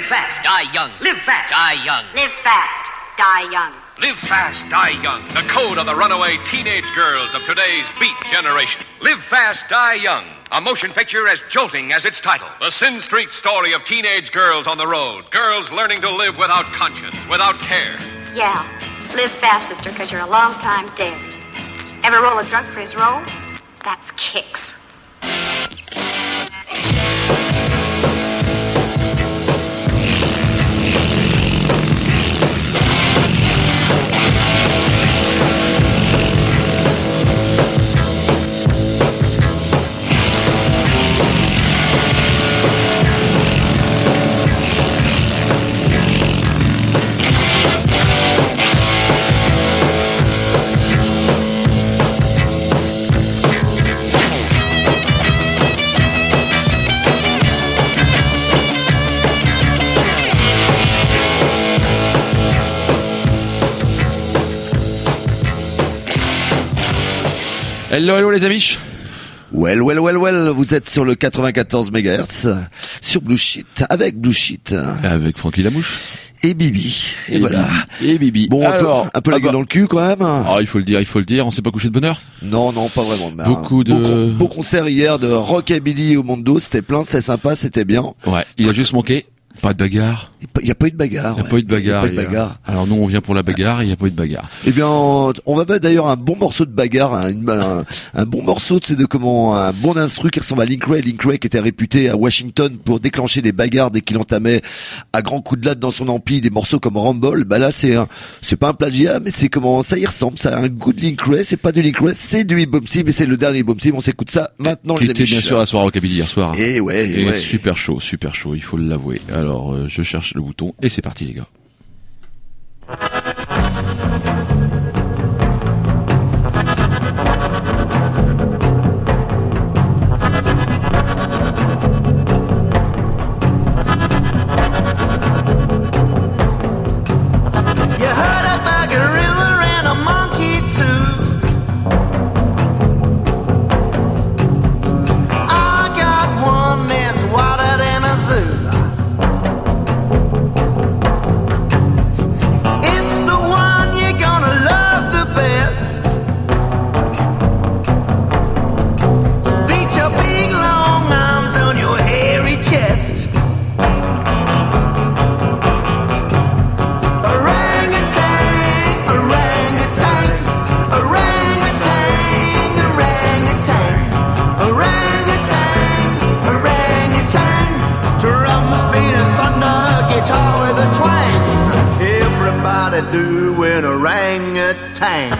fast, die young. Live fast, die young. Live fast, die young. Live fast, die young. The code of the runaway teenage girls of today's beat generation. Live fast, die young. A motion picture as jolting as its title. The Sin Street story of teenage girls on the road. Girls learning to live without conscience, without care. Yeah, live fast, sister, because you're a long time dead. Ever roll a drunk for his roll? That's kicks. Hello les amis. Well, vous êtes sur le 94 MHz, sur Blue Sheet, avec Blue Sheet. Avec Francky Lamouche. Et Bibi. Et voilà. Bibi. Et Bibi. Bon, alors, un peu la gueule dans le cul quand même. Ah, il faut le dire, on s'est pas couché de bonne heure. Non, pas vraiment. Beau concert hier de Rockabilly au Mondo, c'était plein, c'était sympa, c'était bien. Ouais, il a juste manqué. Pas de bagarre. Il n'y a pas eu de bagarre. Il n'y a pas eu de bagarre. Alors nous on vient pour la bagarre, il n'y a pas eu de bagarre. Eh bien, on va mettre d'ailleurs un bon morceau de bagarre, un bon morceau, un bon instru qui ressemble à Link Wray qui était réputé à Washington pour déclencher des bagarres dès qu'il entamait à grands coups de latte dans son ampli des morceaux comme Rumble. Bah là c'est pas un plagiat, mais c'est ça y ressemble, ça a un goût de Link Wray, c'est pas du Link Wray, c'est du Boom Team, mais c'est le dernier Boom Team, on s'écoute ça maintenant les amis. Qui était bien sûr à la soirée Rockabilly hier soir. Et ouais. Super chaud, il faut l'avouer. Alors je cherche le bouton et c'est parti les gars. Doing orangutan.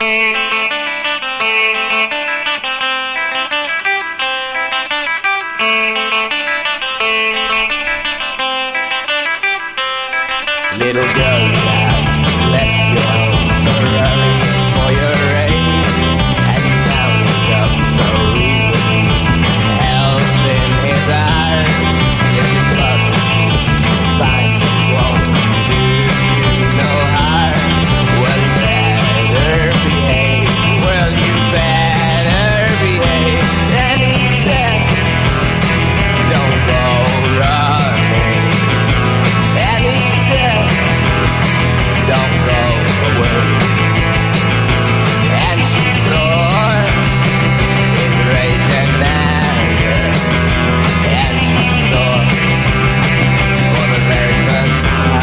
Little girl, you have left your home so early for your age, and you found yourself so easily held in his arms. If his love finds its won't do you no harm, well you better behave, well you better behave. And he said, don't go running. And he said, don't go away. And she saw his rage and anger, and she saw for the very first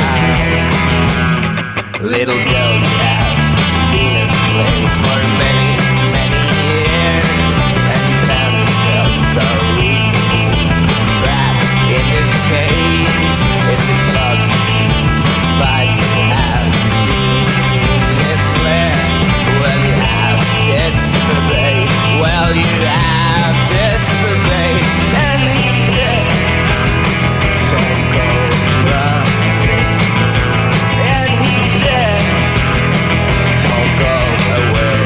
time. Little Joe, you have been a slave for many, many years, and you found yourself so easily trapped in this cage. If this love but you have been misled, well you have disobeyed, well you have disobeyed. And he said, don't go running. And he said, don't go away.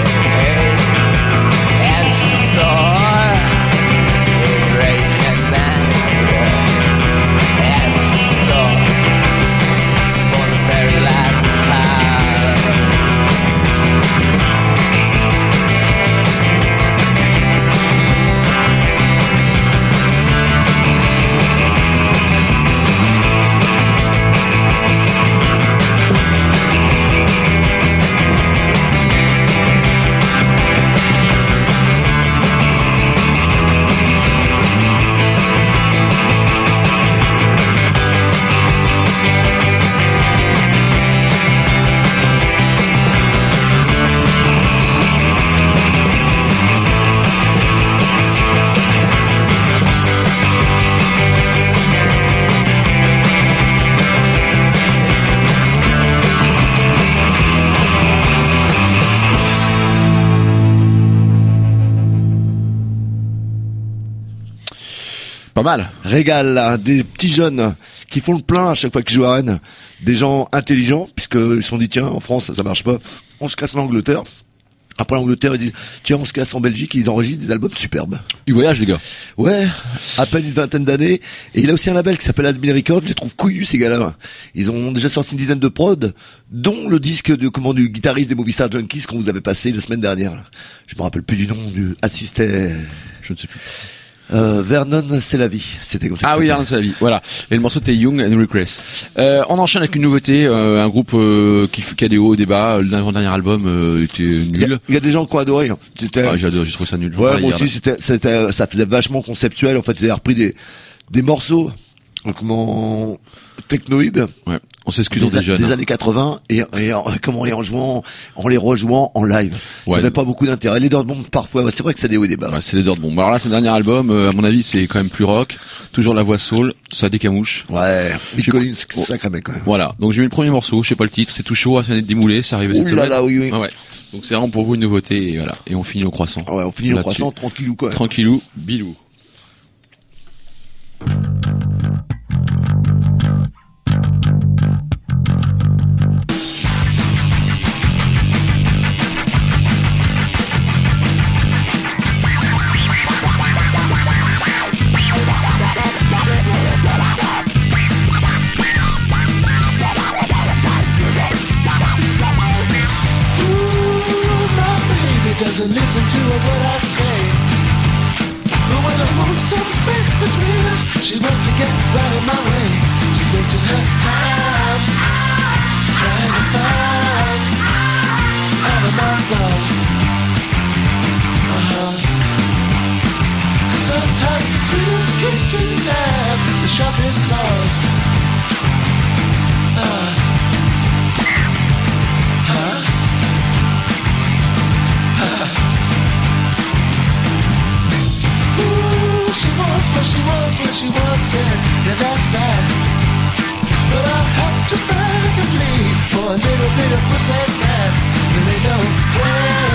And she saw his rage and anger, and she saw for the very last time. Pas mal. Régal, hein, des petits jeunes qui font le plein à chaque fois qu'ils jouent à Rennes. Des gens intelligents, puisqu'ils se sont dit, tiens, en France, ça marche pas. On se casse l'Angleterre. Après l'Angleterre, ils disent, tiens, on se casse en Belgique, et ils enregistrent des albums superbes. Ils voyagent, les gars. Ouais, à peine une vingtaine d'années. Et il a aussi un label qui s'appelle Asmin Records. Je les trouve couillus, ces gars-là. Ils ont déjà sorti une dizaine de prods, dont le disque du guitariste des Movistar Junkies qu'on vous avait passé la semaine dernière. Je me rappelle plus du nom du assisté. Je ne sais plus. Vernon, c'est la vie. C'était comme ça. Ah oui, Vernon, c'est la vie. Voilà. Et le morceau était Young and Regress. On enchaîne avec une nouveauté, un groupe qui a des hauts et des bas. Le dernier album était nul. Il y a des gens qui ont adoré. Hein. Ah, j'ai trouvé ça nul. Ouais, moi aussi, ça faisait vachement conceptuel. En fait, ils avaient repris des morceaux, comment, technoïdes. Ouais. On s'excuse des jeunes. Des années 80 et en les rejouant en live. Ouais. Ça n'avait pas beaucoup d'intérêt. Les Dirt Bombs, parfois, c'est vrai que ça a des hauts et des bas. Ouais, c'est les Dirt Bombs. Alors là, c'est le dernier album. À mon avis, c'est quand même plus rock. Toujours la voix soul. Ça décamouche. Ouais. Mick Collins, sacré mec, quand même. Voilà. Donc, j'ai mis le premier morceau. Je sais pas le titre. C'est tout chaud. Ça vient d'être démoulé. C'est arrivé cette semaine. Là, oui. Ah ouais. Donc, c'est vraiment pour vous une nouveauté. Et voilà. Et on finit au croissant. Ouais, on finit le croissant tranquillou, quoi. Tranquillou. Bilou. Doesn't listen to what I say. But when I want some space between us, she wants to get right in my way. She's wasted her time trying to find out of my flaws. Cause sometimes the sweetest kitchens have the sharpest claws. She wants it, yeah, that's that. But I have to beg and plead for a little bit of pussycat. There ain't no way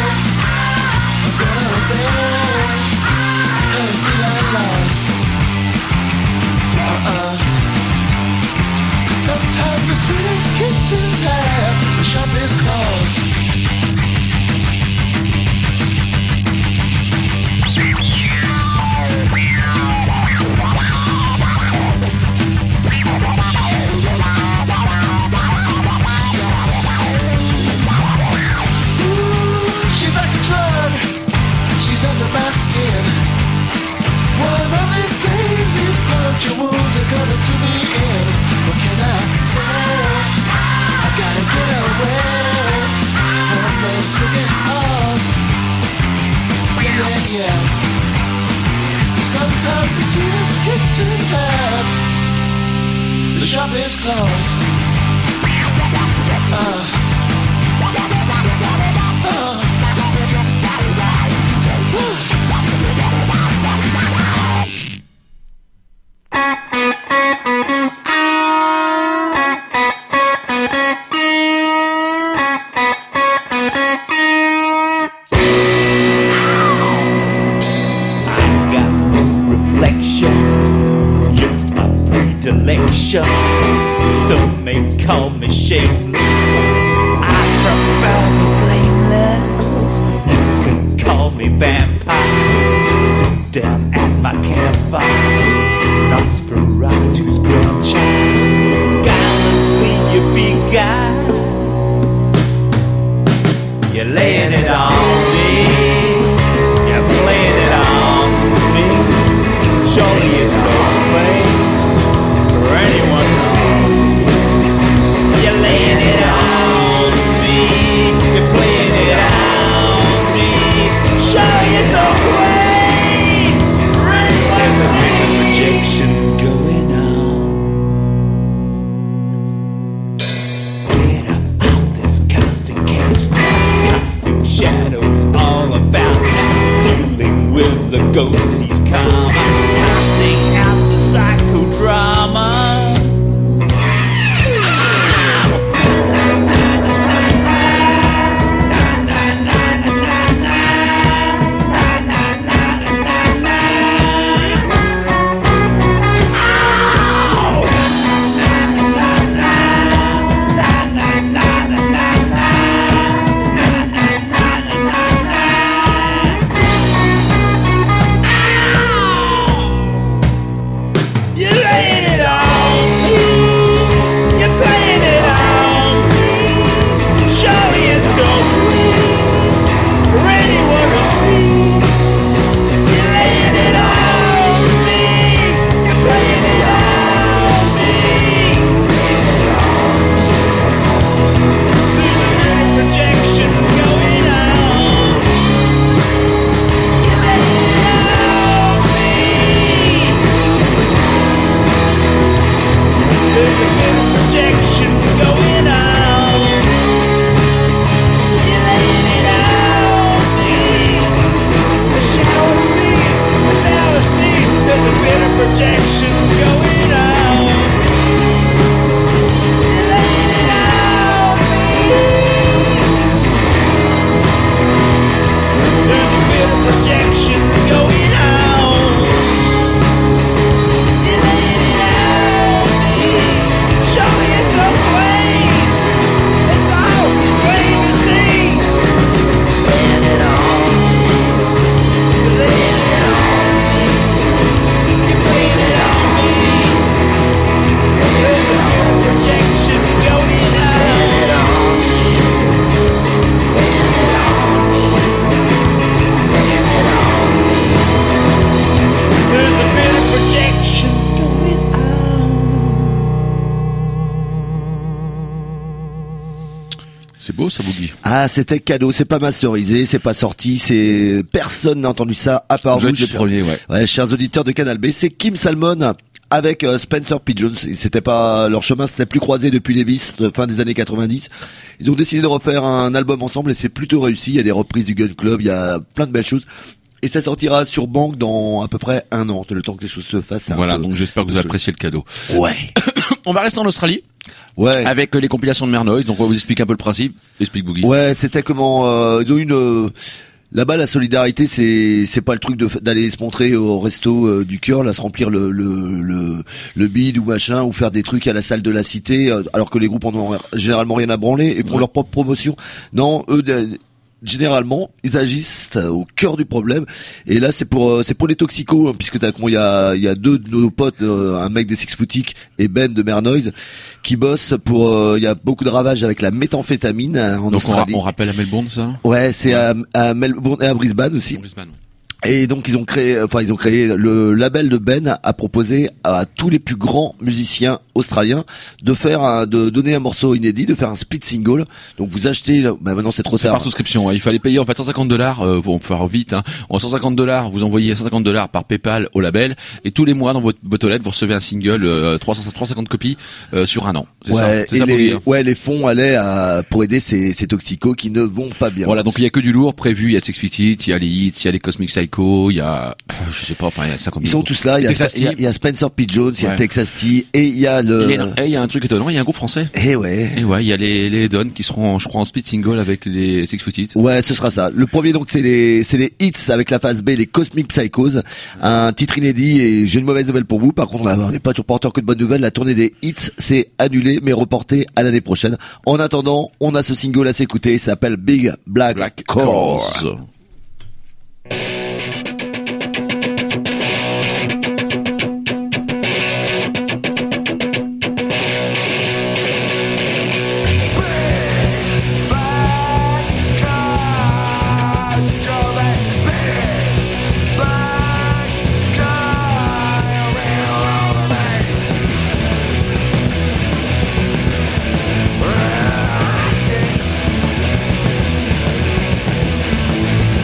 shop is closed. Some may call me shameless. I prefer me blameless. You can call me vampire. Sit down at my campfire. Nosferatu's grandchild. Guilelessly you beguile. You're laying it on me. You're playing it on me. Surely it's so plain for anyone to see. You're laying it on me. You're playing it on me. Surely it's so plain for anyone to see. There's a projection going on. Get up out this constant catch. Constant shadows all about now. Dealing with the ghosts he's come. Casting out the psychodrama. C'est beau ça, Boogie. Ah, c'était cadeau, c'est pas masterisé, c'est pas sorti, c'est personne n'a entendu ça à part vous. Vous êtes les premiers, ouais. Ouais, chers auditeurs de Canal B, c'est Kim Salmon avec Spencer P. Jones. C'était pas leur chemin, c'était plus croisé depuis les Beasts, fin des années 90. Ils ont décidé de refaire un album ensemble et c'est plutôt réussi. Il y a des reprises du Gun Club, il y a plein de belles choses. Et ça sortira sur Bank dans à peu près un an, le temps que les choses se fassent. Voilà, donc j'espère que vous appréciez le cadeau. Ouais. On va rester en Australie. Ouais. Avec les compilations de Mernoise. Donc on va vous expliquer un peu le principe. Explique Boogie. Ouais, c'était comment ils ont une là-bas la solidarité, c'est pas le truc d'aller se montrer au resto du cœur, là se remplir le bide ou machin, ou faire des trucs à la salle de la cité, alors que les groupes en ont généralement rien à branler et font leur propre promotion. Non, eux généralement, ils agissent au cœur du problème. Et là, c'est pour les toxicos, hein, puisque il y a deux de nos potes, un mec des Six Footiques et Ben de Mernoise, qui bossent pour. Il y a beaucoup de ravages avec la méthamphétamine en Australie. On rappelle à Melbourne, ça. Ouais, c'est à Melbourne et à Brisbane aussi. Brisbane. Et donc ils ont créé le label de Ben a proposé à tous les plus grands musiciens australien de faire de donner un morceau inédit, de faire un split single. Donc vous achetez, maintenant c'est trop C'est tard. par souscription. Hein. Il fallait payer en fait $150 pour faire vite. Hein. En $150, vous envoyez $150 par PayPal au label et tous les mois dans votre boîte aux lettres vous recevez un single 350 copies sur un an. C'est ça. C'est ça pour dire. Les fonds allaient pour aider ces toxicos qui ne vont pas bien. Voilà, donc il y a que du lourd prévu. Il y a Six Feet It, il y a les Hits, il y a les Cosmic Psycho, il y a je sais pas, enfin il y a ça comme ils sont tous là. Il y a Spencer P. Jones, il y a Texas T et il y a il y a un truc étonnant, il y a un groupe français. Et ouais, il y a les Don qui seront, je crois, en split single avec les Six Feet It. Ouais, ce sera ça. Le premier donc c'est les Hits avec la phase B, les Cosmic Psychos, un titre inédit et j'ai une mauvaise nouvelle pour vous. Par contre, on n'est pas toujours porteur que de bonnes nouvelles. La tournée des Hits s'est annulée mais reportée à l'année prochaine. En attendant, on a ce single à s'écouter, il s'appelle Big Black Cause. Big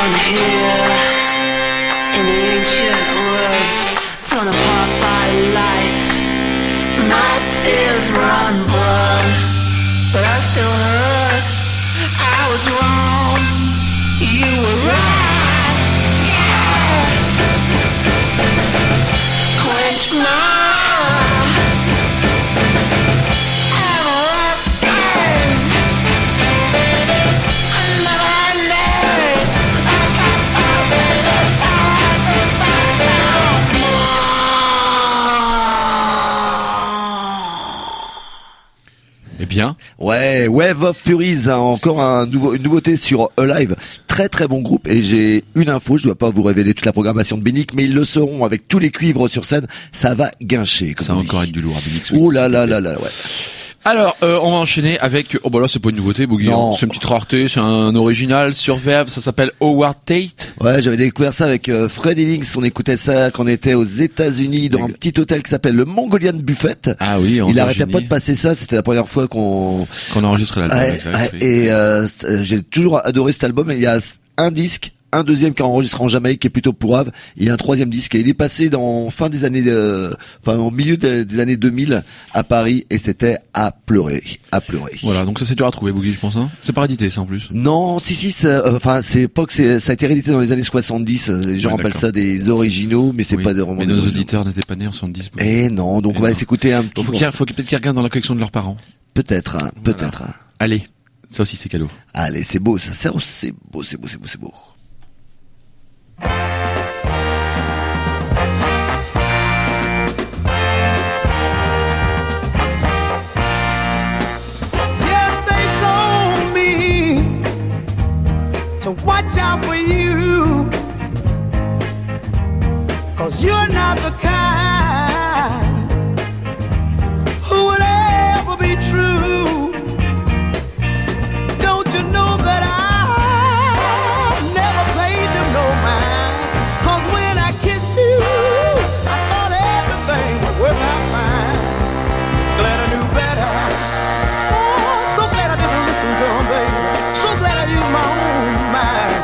down here in the ancient woods, torn apart by light. My tears run blood, but I still hurt. I was wrong, you were right. Yeah. Quench my Bien. Ouais, Wave of Furies, hein, encore une nouveauté sur Alive. Très très bon groupe, et j'ai une info, je dois pas vous révéler toute la programmation de Bénic, mais ils le seront avec tous les cuivres sur scène, ça va guincher. Ça va encore être du lourd à Bénic. Oh là là là là, ouais. Alors, on va enchaîner avec, oh bah là c'est pas une nouveauté, Boogie, c'est une petite rareté, c'est un original sur Verve, ça s'appelle Howard Tate. Ouais, j'avais découvert ça avec Freddie Links, on écoutait ça quand on était aux États-Unis dans un petit hôtel qui s'appelle le Mongolian Buffet. Ah oui, il arrêtait pas de passer ça, c'était la première fois qu'on enregistrait l'album. Et j'ai toujours adoré cet album, et il y a un disque, un deuxième qui est enregistré en Jamaïque qui est plutôt pourrave, et un troisième disque, et il est passé au milieu des années 2000 à Paris, et c'était à pleurer. Voilà, donc ça c'est dur à trouver, Boogie, je pense, hein. C'est pas réédité, ça, en plus. Non, si, c'est pas que ça a été réédité dans les années 70, les gens appellent ça des originaux, mais c'est pas des romans. Mais nos auditeurs n'étaient pas nés en 70, Boogie. Eh non, donc on va s'écouter un petit peu. Faut peut-être qu'ils regardent dans la collection de leurs parents. Peut-être. Allez, ça aussi c'est cadeau. Allez, c'est beau, ça, c'est beau. So watch out for you, 'cause you're not the kind who would ever be true. Don't you know that I never played them no mind? 'Cause when I kissed you, I thought everything would work out fine. Glad I knew better. Oh, so glad I didn't listen to them, baby. So glad I used my own mind.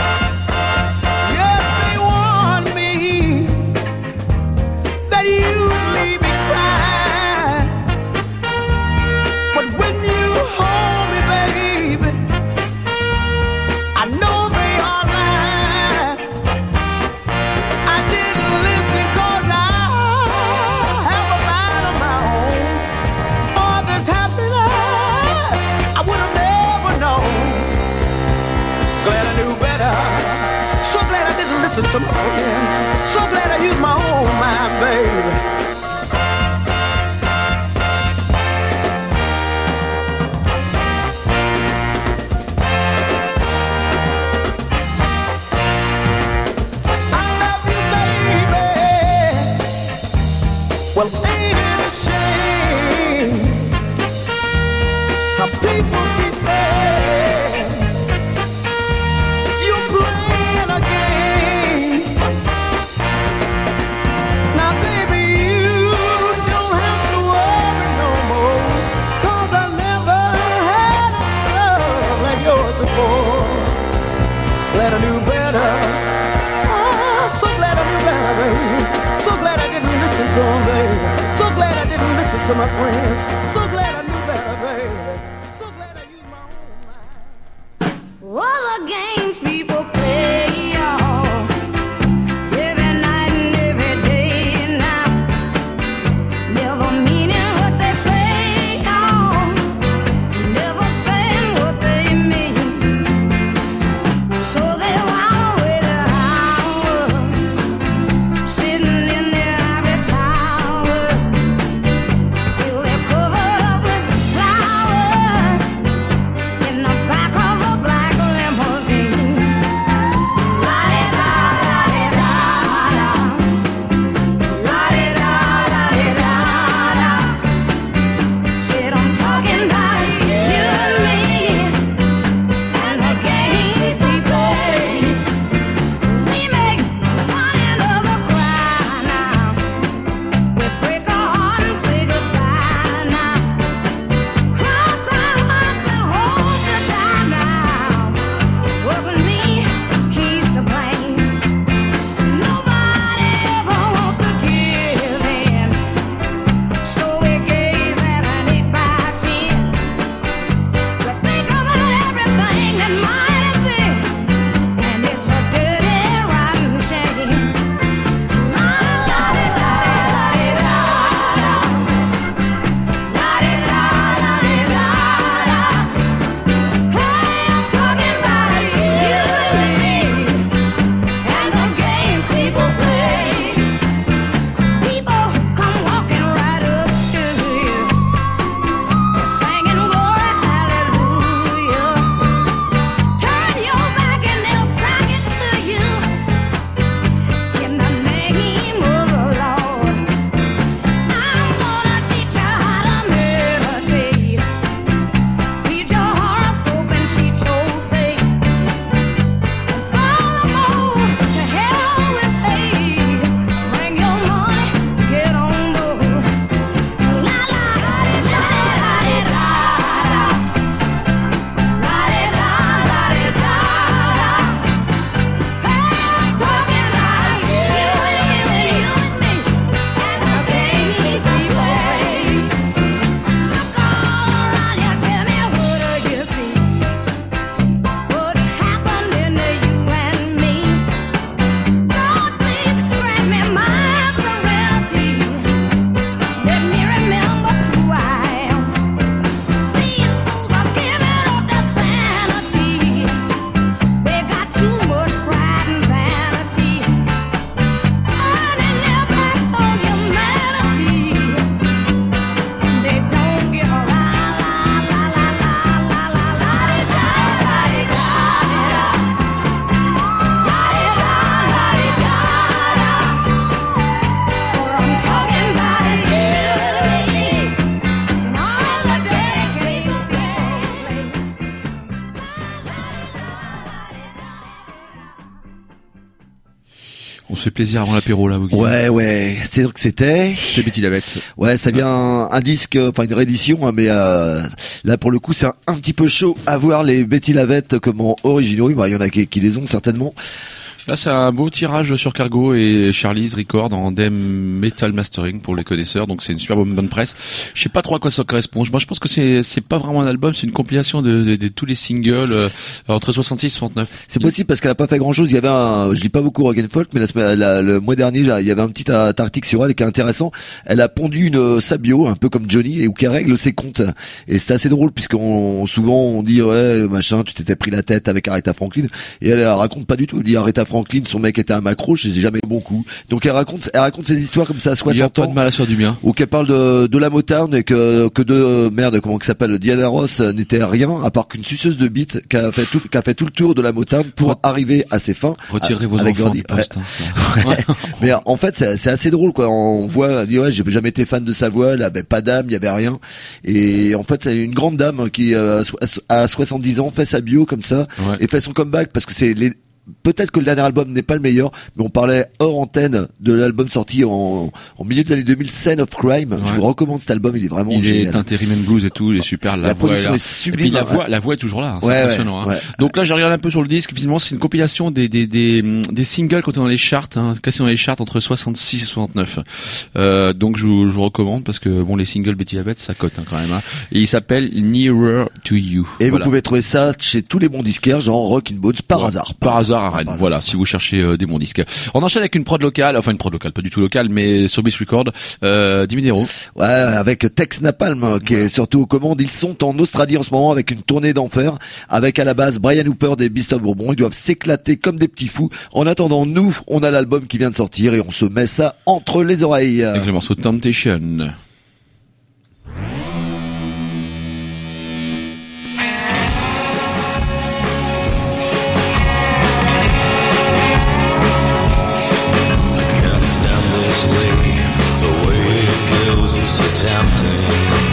Yes, they warned me that you'd leave me crying, but when you hold me, baby, I know they are lying. I didn't listen 'cause I have a mind of my own. All this happiness I would have never known. Glad I knew better. So glad I didn't listen to my friends. So glad I used my own mind, baby. I love you, baby. Well, ain't it a shame how people keep saying you're playing a game? Now, baby, you don't have to worry no more, 'cause I never had a love like yours before. Glad I knew better. Oh, so glad I knew better, baby. So glad I didn't listen to them, baby. So glad I didn't listen to my friends. So glad I knew better, baby. So glad I used my own mind. All the games people play, y'all, every night and every day now, never meaning what they say, y'all, never saying what they mean. So they while away their hours, sitting in their ivory tower, till they're covered up On se fait plaisir avant l'apéro là, Boogie. Ouais, c'est donc c'était Betty Lavette. Ouais, ça vient un disque, enfin une réédition, hein, mais là pour le coup c'est un petit peu chaud à voir les Betty Lavette comme en originaux. Bah, il y en a qui les ont certainement. Là, c'est un beau tirage sur Cargo et Charlie's Record en Dem Metal Mastering pour les connaisseurs. Donc, c'est une super bonne presse. Je sais pas trop à quoi ça correspond. Moi, je pense que c'est pas vraiment un album, c'est une compilation de tous les singles entre 66 et 69. C'est possible parce qu'elle a pas fait grand chose. Il y avait je lis pas beaucoup rock and folk, mais le mois dernier, il y avait un petit article sur elle qui est intéressant. Elle a pondu sa bio, un peu comme Johnny, et où qu'elle règle ses comptes. Et c'est assez drôle souvent on dit, ouais, machin, tu t'étais pris la tête avec Aretha Franklin. Et elle raconte pas du tout. Elle dit Aretha Franklin, son mec était un macro, je sais jamais bon coup. Donc elle raconte ses histoires comme ça à 60 ans. Il y a pas de mal à se faire du bien. Ou qu'elle parle de la Motown et que comment que s'appelle, Diana Ross n'était rien à part qu'une suceuse de bite qui a fait tout le tour de la Motown pour arriver à ses fins. Retirez vos avec enfants Gordy. du poste. Ouais. Mais en fait c'est assez drôle quoi. On voit, elle dit ouais, j'ai jamais été fan de sa voix, elle avait pas d'âme, il y avait rien. Et en fait c'est une grande dame qui à 70 ans fait sa bio comme ça et fait son comeback parce que peut-être que le dernier album n'est pas le meilleur, mais on parlait hors antenne de l'album sorti en milieu des années 2000, Scene of Crime. Ouais. Je vous recommande cet album, il est vraiment génial. Il est teinté rhythm and blues et tout, il est super. La voix est là. Sublime. Et puis la voix est toujours là. Hein, c'est impressionnant. Ouais. Hein. Donc là, j'ai regardé un peu sur le disque. Finalement, c'est une compilation des singles quand on est dans les charts, cassés dans les charts entre 66 et 69. Donc je vous recommande parce que bon, les singles Betty Lavette, ça cote quand même. Hein. Et il s'appelle Nearer to You. Et vous pouvez trouver ça chez tous les bons disquaires, genre Rock and Bones, par hasard. À Rennes. Voilà, si vous cherchez des bons disques. On enchaîne avec une prod locale, pas du tout locale, mais sur Beast Record, Dimidero. Ouais, avec Tex Napalm, qui est surtout aux commandes. Ils sont en Australie en ce moment avec une tournée d'enfer, avec à la base Brian Hooper des Beast of Bourbon. Ils doivent s'éclater comme des petits fous. En attendant, nous, on a l'album qui vient de sortir et on se met ça entre les oreilles. Avec le morceau Temptation. So tempting.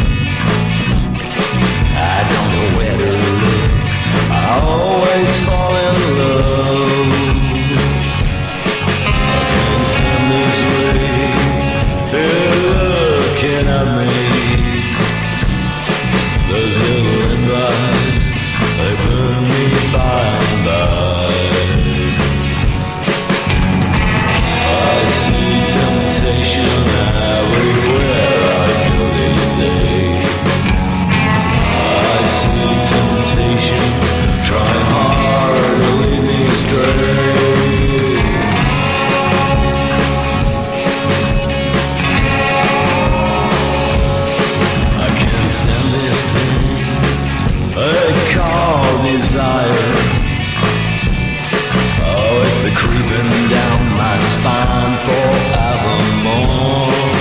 I don't know where to look. I always fall in love. I can't stand this way. They're looking at me. Those little invites, they burn me by and by. I see temptation everywhere. Trying hard to lead me astray. I can't stand this thing they call desire. Oh, it's a creeping down my spine forevermore.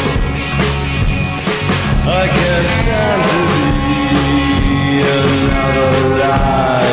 I can't stand to be another lie.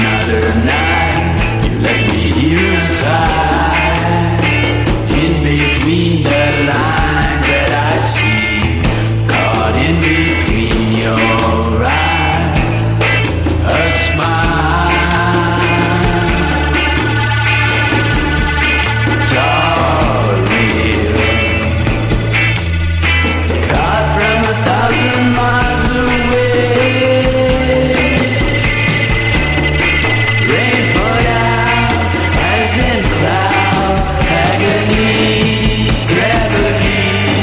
another night. You left me here untied, in between the lines that I see, caught in between your eyes. A smile, it's all real, caught from 1,000 miles away. Rain poured out as in clouds, agony, gravity.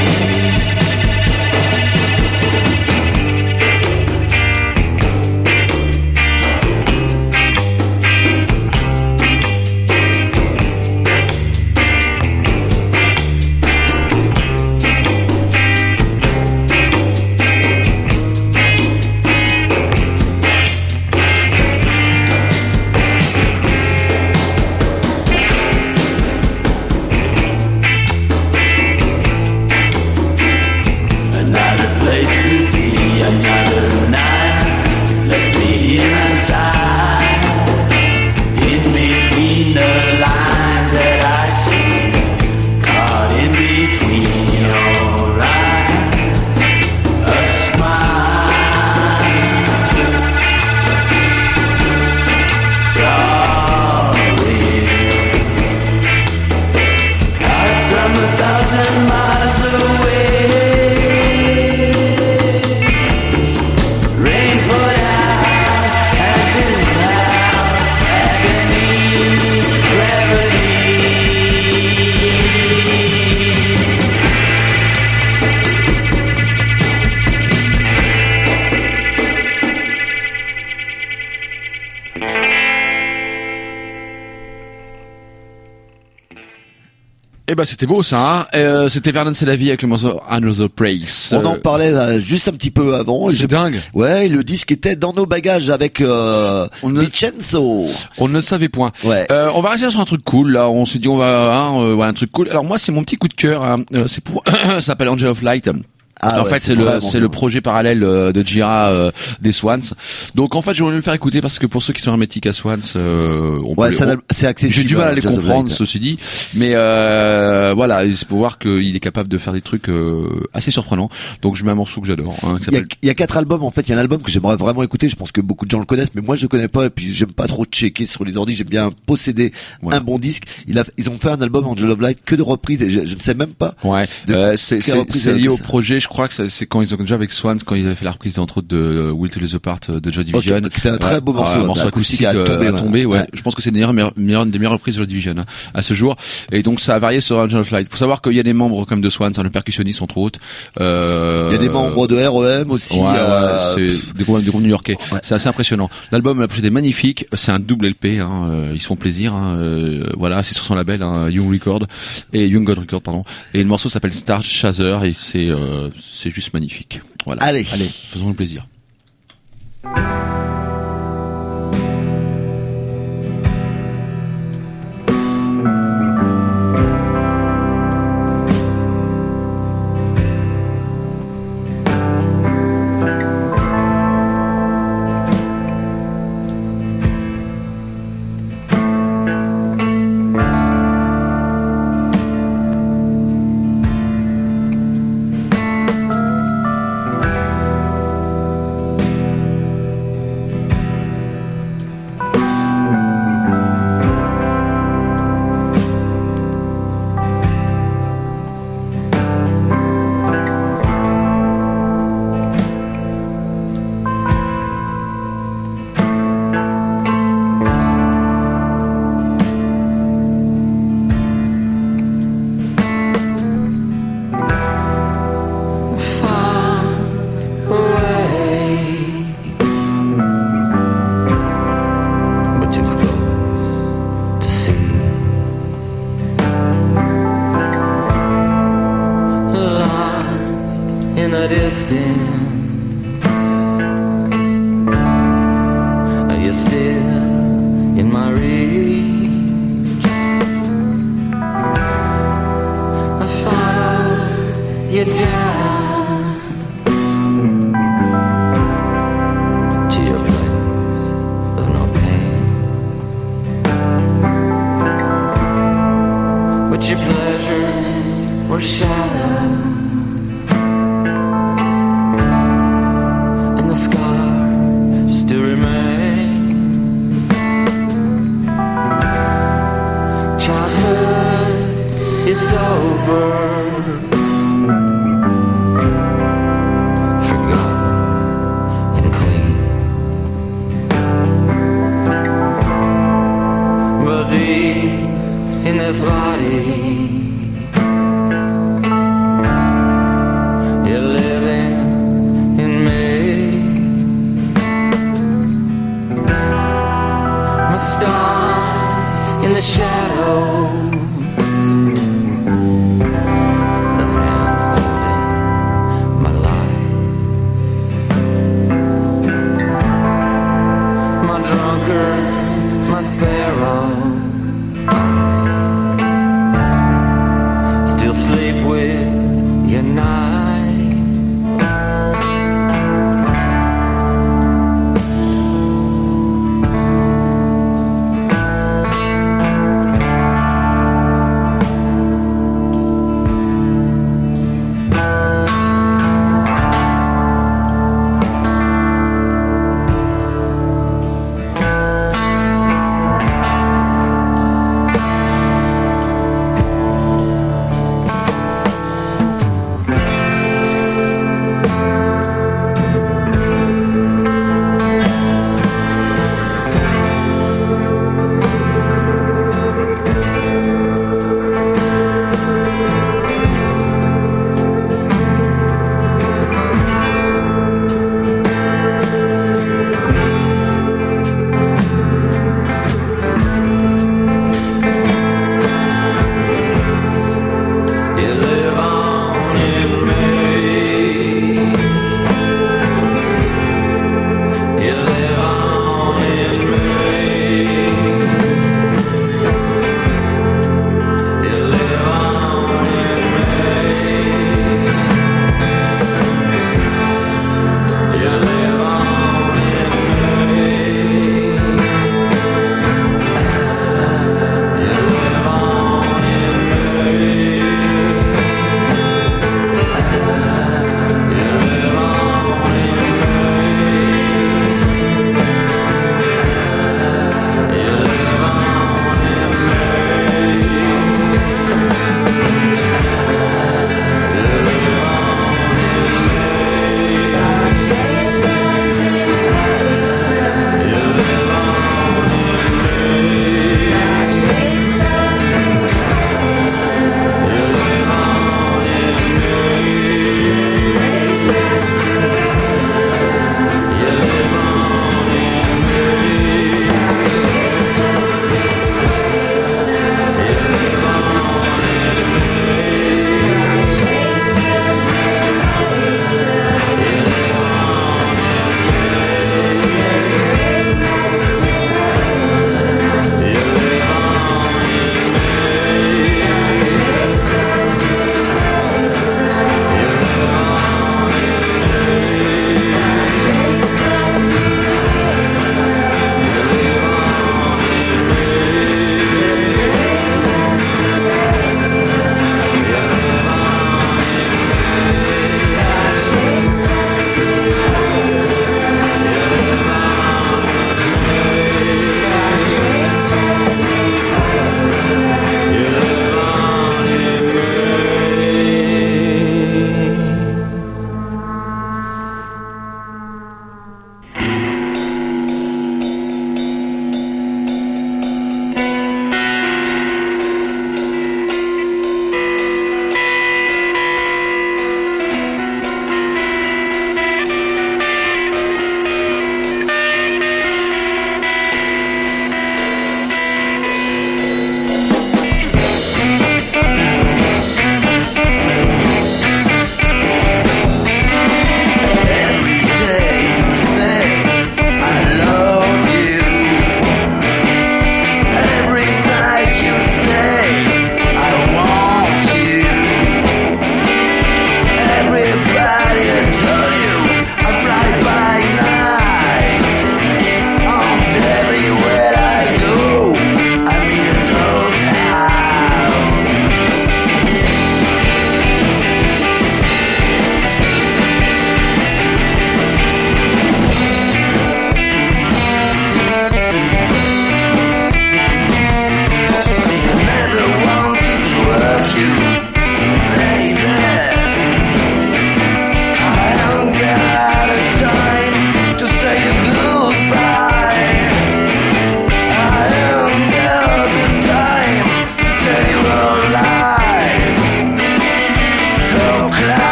Another place to be, another night. Left me here untied, in between the lines that I see, caught in between your eyes. A smile, it's all real, caught from 1,000 miles away. Rain poured out as in clouds, agony, gravity. Eh ben c'était beau ça. C'était Vernon C'est la vie avec le morceau Another Place. On en parlait là, juste un petit peu avant. C'est dingue. Ouais, le disque était dans nos bagages avec Vincenzo. On ne le savait point. Ouais. On va rester sur un truc cool là. On s'est dit on va voilà un truc cool. Alors moi c'est mon petit coup de cœur. Hein. C'est pour ça s'appelle Angel of Light. Ah en ouais, fait, c'est vraiment le projet parallèle de J.A. des Swans. Donc, en fait, je voulais le faire écouter parce que pour ceux qui sont hermétiques à Swans, c'est accessible. J'ai du mal à les Just comprendre, Light. ceci dit. Mais voilà, c'est pour voir qu'il est capable de faire des trucs assez surprenants. Donc, je mets un morceau que j'adore. Hein, qui s'appelle... Il y a 4 albums en fait. Il y a un album que j'aimerais vraiment écouter. Je pense que beaucoup de gens le connaissent, mais moi je le connais pas. Et puis j'aime pas trop checker sur les ordi. J'aime bien posséder un bon disque. Ils ont fait un album Angel of Light que de reprises. Et je ne sais même pas. Ouais. C'est lié ils au ont fait ça. projet. Je crois que c'est quand ils ont déjà avec Swans, quand ils avaient fait la reprise entre autres de Will to the Apart de Joy Division. Okay, c'était un très beau morceau. Un morceau acoustique à tomber. Ouais. Je pense que c'est une des meilleures reprises de Joy Division hein, à ce jour. Et donc ça a varié sur Angel of Light. Faut savoir qu'il y a des membres comme de Swans, hein, le percussionniste entre autres. Il y a des membres de REM aussi. C'est des groupes new-yorkais. Ouais. C'est assez impressionnant. L'album, la pochette est magnifique. C'est un double LP. Hein, ils se font plaisir. Hein, voilà, c'est sur son label hein, Young God Record, pardon. Et le morceau s'appelle Star Chaser et c'est juste magnifique. Voilà. Allez, faisons le plaisir. To your place of no pain. But your pleasures were shallow, and the scars still remain. Childhood, it's over. In this body, you're living in me. My star in the shadows, the hand holding my life. My drunkard, my sparrow, still sleep with your night.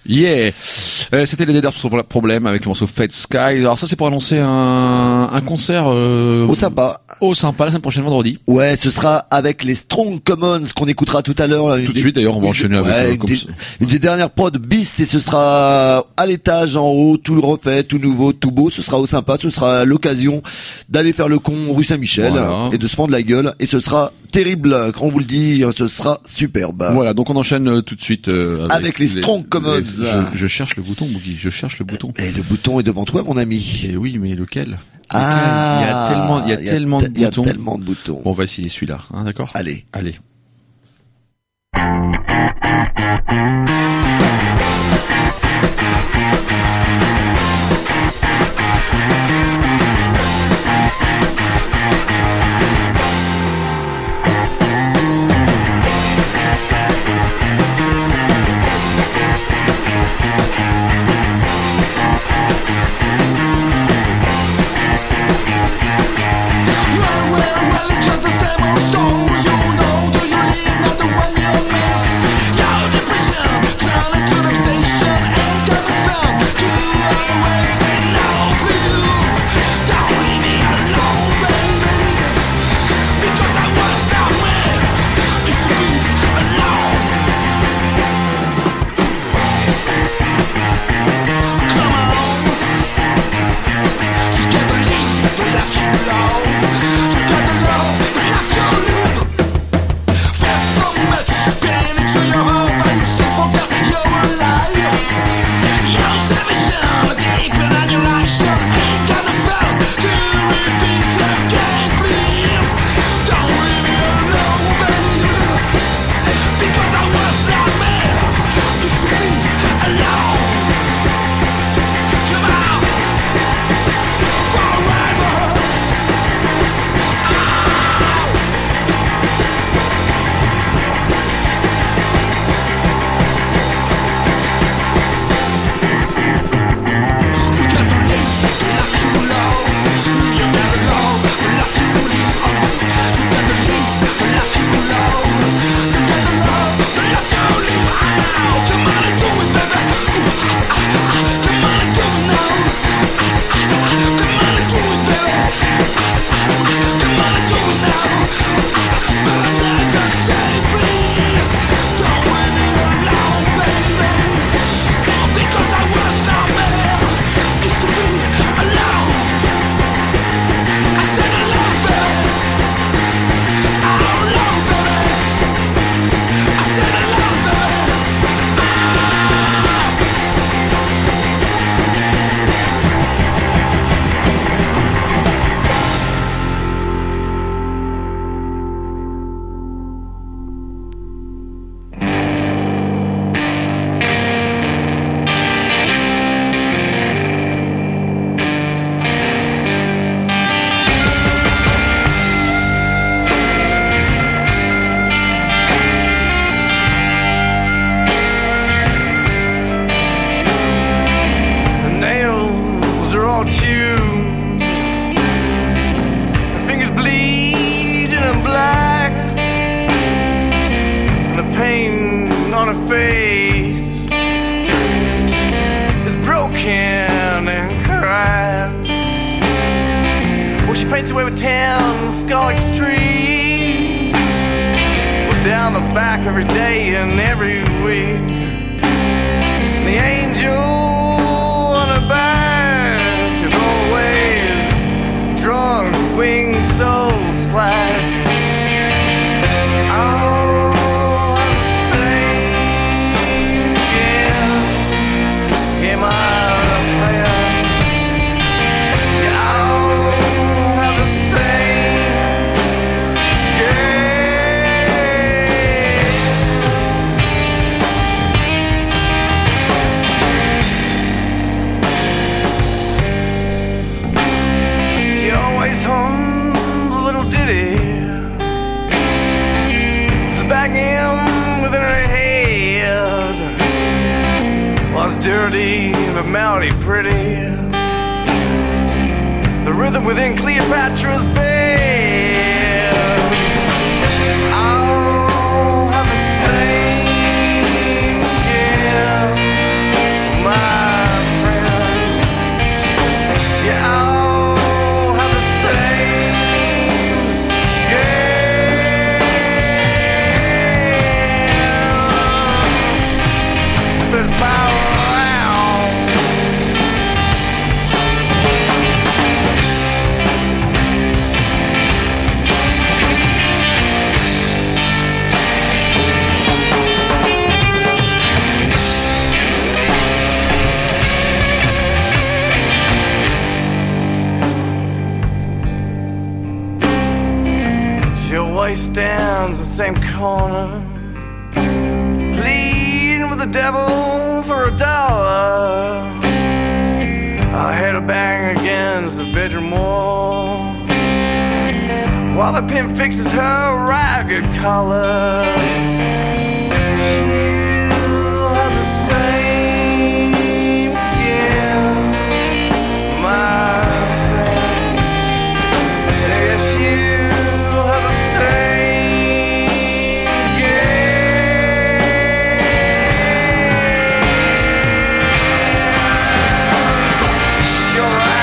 Yeah. C'était les Dead Problème avec le morceau Fade Sky. Alors ça c'est pour annoncer un concert Au sympa la semaine prochaine vendredi. Ouais, ce sera avec les Strong Commons qu'on écoutera tout à l'heure. Tout de suite d'ailleurs on va enchaîner avec une des dernières prods Beast, et ce sera à l'étage en haut, tout refait, tout nouveau, tout beau. Ce sera au sympa, ce sera l'occasion d'aller faire le con rue Saint-Michel, voilà, et de se fendre la gueule, et ce sera terrible, quand on vous le dit, ce sera superbe. Voilà, donc on enchaîne tout de suite avec les Strong Commons. Je cherche le bouton, Boogie, je cherche le bouton. Et le bouton est devant toi, mon ami. Et oui, mais lequel? Ah, il y a tellement de boutons. Il y a tellement de boutons. Bon, on va essayer celui-là, hein, d'accord? Allez. Well, it's just the same old story, you know. Do you really not the one you miss? Your depression turn into obsession, ain't gonna found. Do you always say no, please? Don't leave me alone, baby. Because I was not meant to be alone. Come on, you can't believe the life you love. paints away with tan, scarlet streaks. We're down the back every day and every week. The angel on her back is always drunk, wings so slack. Dirty but melody pretty. The rhythm within Cleopatra's bed. I'll have the same again. same corner, pleading with the devil for $1. I had a bang against the bedroom wall while the pimp fixes her ragged collar. She'll have the same again, my friend. Yes, you'll have the same again. You're right.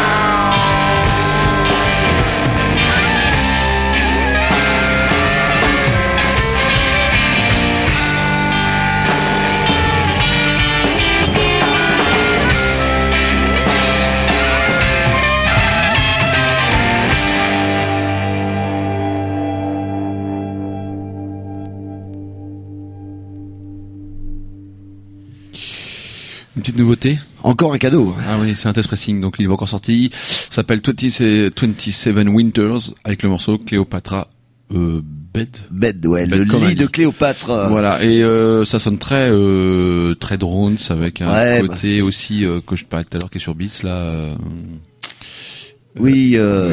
Une petite nouveauté. Encore un cadeau. Ah oui, c'est un test pressing, donc il est encore sorti. Ça s'appelle 27 Winters avec le morceau Cléopatra Bed, ouais, Bed le comme un lit de Cléopâtre. Voilà, et ça sonne très très drones avec un côté aussi que je parlais tout à l'heure qui est sur Beats là. Oui.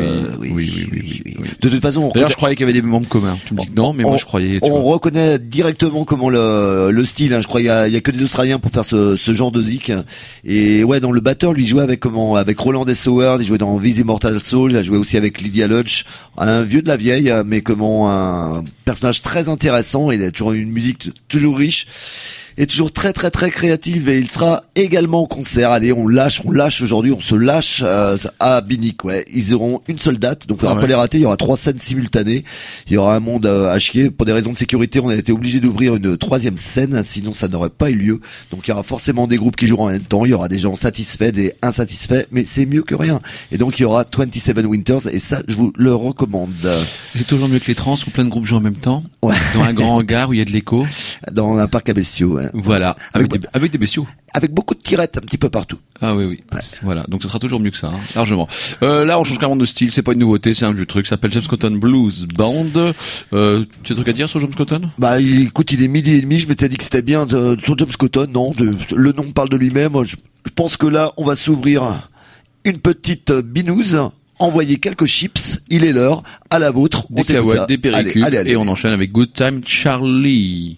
De toute façon, d'ailleurs, je croyais qu'il y avait des membres communs. Tu me dis que non, mais moi je croyais. On reconnaît directement comment le style. Hein. Je crois il y a que des Australiens pour faire ce genre de zik. Et ouais, dans le batteur, lui jouait avec Roland S. Howard. Il jouait dans Viz Immortal Soul. Il a joué aussi avec Lydia Lunch, un vieux de la vieille, mais un personnage très intéressant. Il a toujours une musique toujours riche. Et toujours très très très créative, et il sera également en concert. Allez, on lâche aujourd'hui, on se lâche à Binic, ouais. Ils auront une seule date, donc faudra pas les rater. Il y aura 3 scènes simultanées. Il y aura un monde à chier. Pour des raisons de sécurité, on a été obligé d'ouvrir une 3e scène, sinon ça n'aurait pas eu lieu. Donc il y aura forcément des groupes qui joueront en même temps. Il y aura des gens satisfaits, des insatisfaits, mais c'est mieux que rien. Et donc il y aura 27 Winters, et ça, je vous le recommande. C'est toujours mieux que les trans où plein de groupes jouent en même temps. Ouais. Dans un grand hangar où il y a de l'écho. Dans un parc à bestiaux, ouais. Voilà, avec des bestiaux. Avec beaucoup de tirettes un petit peu partout. Ah oui. Ouais. Voilà, donc ce sera toujours mieux que ça, hein, largement. Là, on change carrément de style, c'est pas une nouveauté, c'est un vieux truc, ça s'appelle James Cotton Blues Band. Tu as des trucs à dire sur James Cotton? Bah écoute, il est 12h30, je m'étais dit que c'était bien sur James Cotton, non, le nom parle de lui-même. Je pense que là, on va s'ouvrir une petite binouse. Envoyez quelques chips, il est l'heure, à la vôtre. Des cacahuètes, des péricules, et on enchaîne avec Good Time Charlie.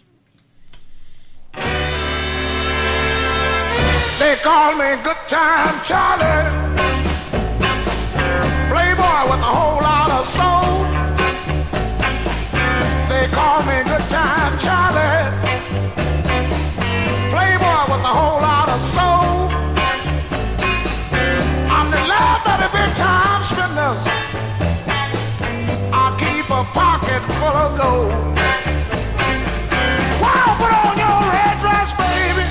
They call me Good Time Charlie, playboy with a whole lot of soul. They call me Good Time Charlie, playboy with a whole lot of soul. I'm the last of the big time spenders. I keep a pocket full of gold. Wow, put on your red dress, baby.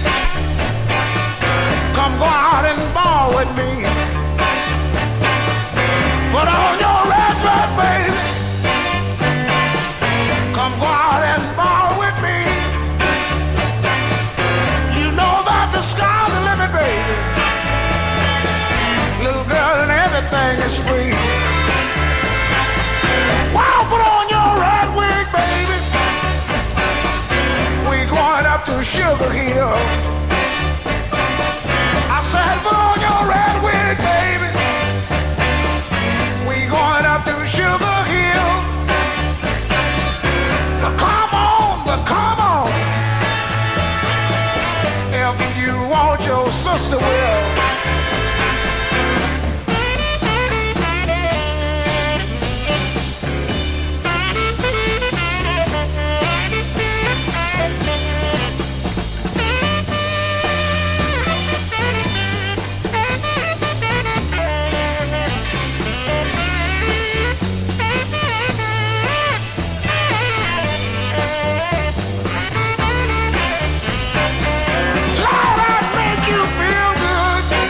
Come go out and ball with me. Put on your red dress, baby. Come go out and ball with me. You know that the sky's the limit, baby. Little girl, and everything is free. Wow, put on your red wig, baby. We going up to Sugar Hill. Put on your red wig, baby. We going up to Sugar Hill. But come on. If you want your sister will. Lord, I make you feel good.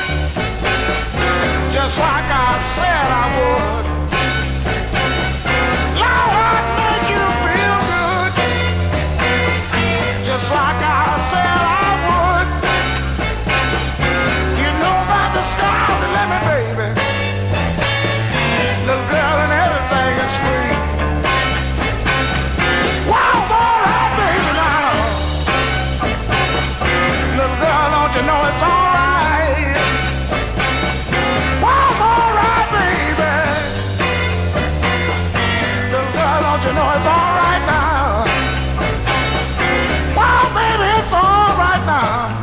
know it's alright. Well, it's alright, baby. Little girl, don't you know it's alright now? Well, baby, it's alright now.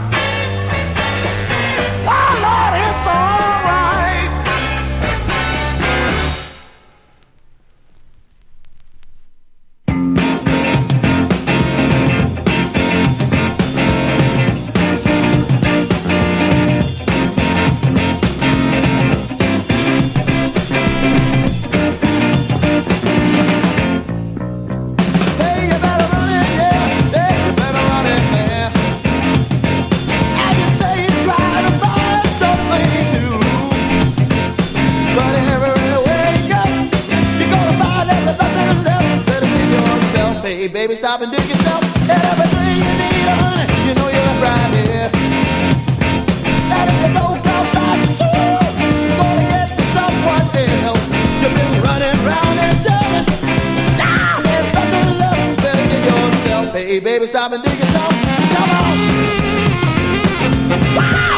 Well, Lord, it's alright. Hey, you better run it, yeah. Hey, you better run it, man. And you say you're trying to find something new, but everywhere you go, you're gonna find there's nothing left. Better dig yourself, hey, baby, stop and dig yourself. And everything you need, honey, you know you're right here. And if you don't come back soon, you're gonna get to someone else. You've been running round and telling. There's nothing left, better dig yourself. Hey, baby, stop and dig yourself. Come on. Wow.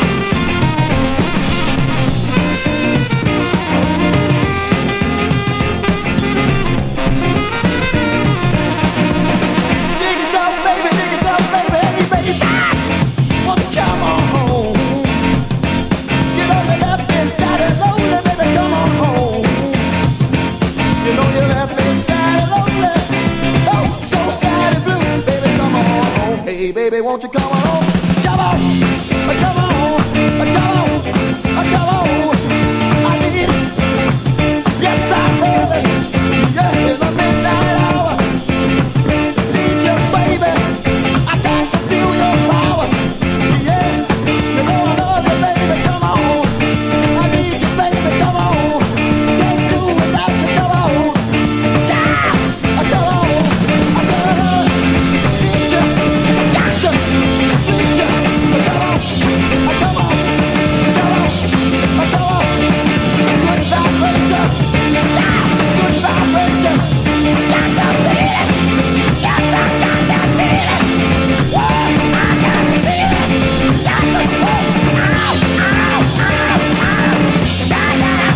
Dig yourself, baby, hey, baby. Won't you come on home? You know you left me sad and lonely, baby, come on home. You know you left me sad and lonely. Oh, so sad and blue, baby, come on home. Hey, baby, won't you come on home? Come on, come on, come on, come on. I need, yes, I love it. Yeah, it's the midnight hour. Need you, baby. I got to feel your power. Yeah, you know I love you, baby. Come on, I need you, baby. Come on, can't do without you. Come on, yeah, come on. I said I need you, got to need you. Come on, come on, come on, come on. Good vibration, yeah, good vibration. Got to feel it, yes, I got to feel it. Whoa, I got to feel it. Got to feel it. Ow, ow, ow, ow. Shut up,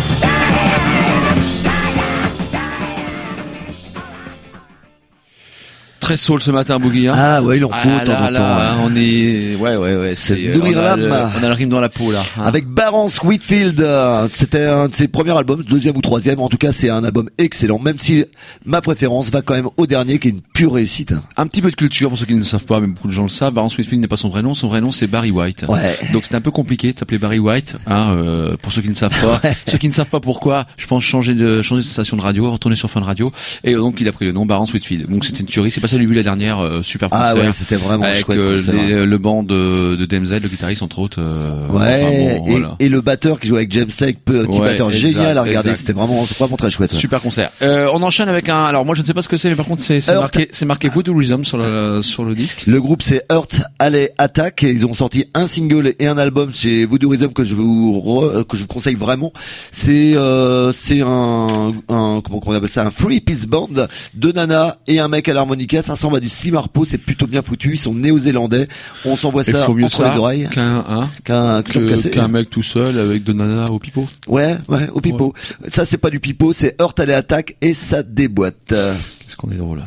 Très soul ce matin, Boogie. Hein. Ah ouais, il en faut de temps en temps. Hein, on est, ouais, C'est nourrir l'âme. On a le rime dans la peau là. Hein. Avec Barence Whitfield, c'était un de ses premiers albums, deuxième ou troisième. En tout cas, c'est un album excellent. Même si ma préférence va quand même au dernier, qui est une pure réussite. Un petit peu de culture pour ceux qui ne le savent pas, mais beaucoup de gens le savent. Barence Whitfield n'est pas son vrai nom. Son vrai nom c'est Barry White. Ouais. Donc c'était un peu compliqué de s'appeler Barry White. Hein, pour ceux qui ne savent pas. Ouais. Ceux qui ne savent pas pourquoi, je pense changer de station de radio, retourner sur Fun Radio. Et donc il a pris le nom Barence Whitfield. Donc c'était une tuerie. C'est passé à l'U la dernière. Super concert. Ah ouais, c'était vraiment avec chouette concert. le banc de DMZ, le guitariste entre autres. Ouais, enfin, bon, voilà. et le batteur qui joue avec James Lake, petit batteur génial à regarder. Exact. C'était vraiment très chouette. Ouais. Super concert. On enchaîne avec un. Alors moi je ne sais pas ce que c'est, mais par contre c'est marqué Voodoo Rhythm sur le disque. Le groupe c'est Earth Alley Attack et ils ont sorti un single et un album chez Voodoo Rhythm que je vous conseille vraiment. C'est un comment on appelle ça, un three piece band, deux nanas et un mec à l'harmonica. Ça ressemble à du Slim Harpo, c'est plutôt bien foutu. Ils sont néo-zélandais. On s'envoie ça entre les oreilles. Qu'un mec tout seul avec deux nanas au pipeau. Ouais, au pipeau. Ouais. Ça c'est pas du pipeau, c'est Earth Alley Attack et ça déboîte. Qu'est-ce qu'on est drôle là.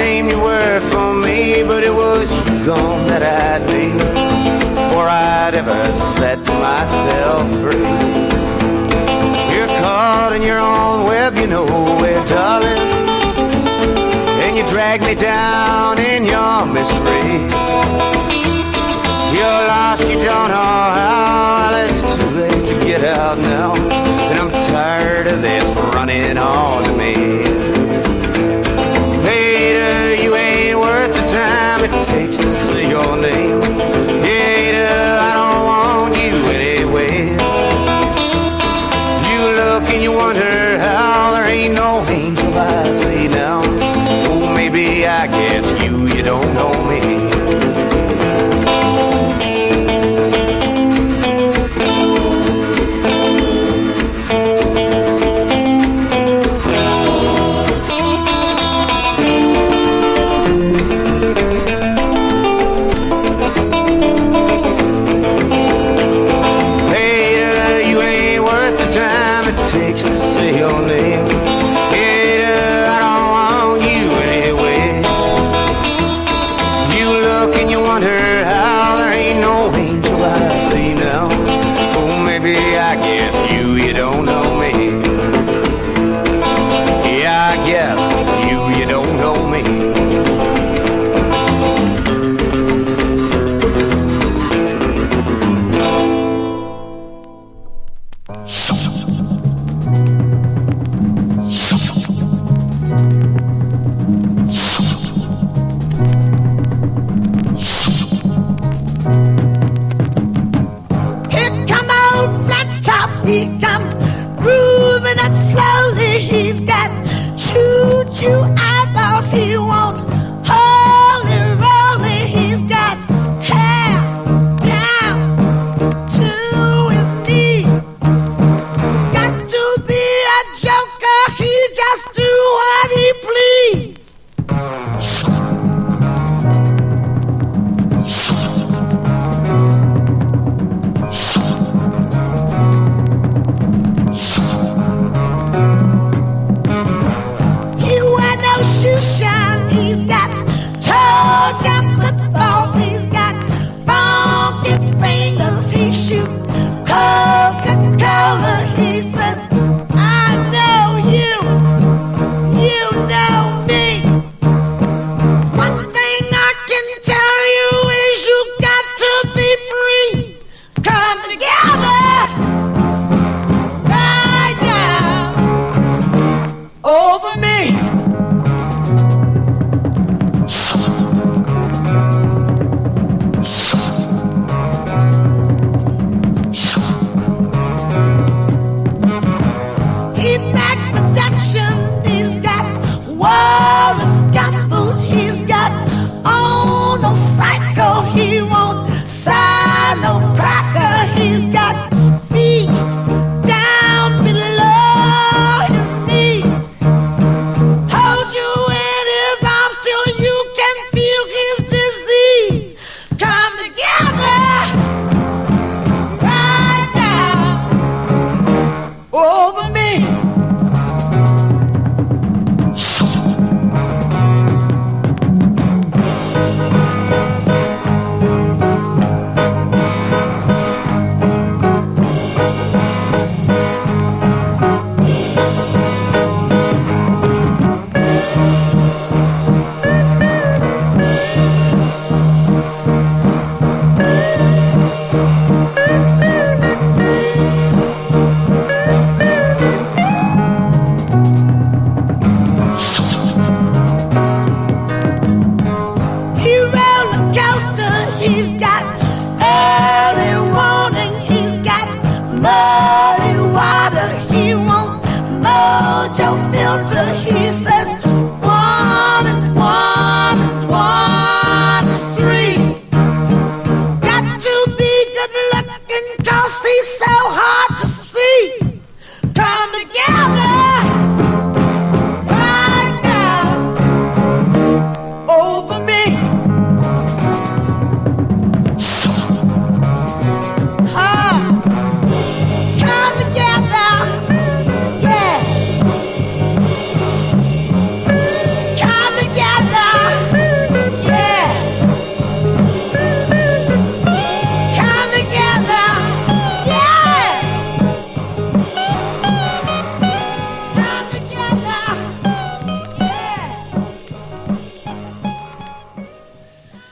claim you were for me, but it was you gone that I'd need before I'd ever set myself free. You're caught in your own web, you know where, darling, and you drag me down in your mystery. You're lost, you don't know how. Well, it's too late to get out now, and I'm tired of this running on to me. Hater, you ain't worth the time it takes to say your name. Hater, I don't want you anyway. You look and you wonder how there ain't no angel I see now. Oh, maybe I guess you don't know me.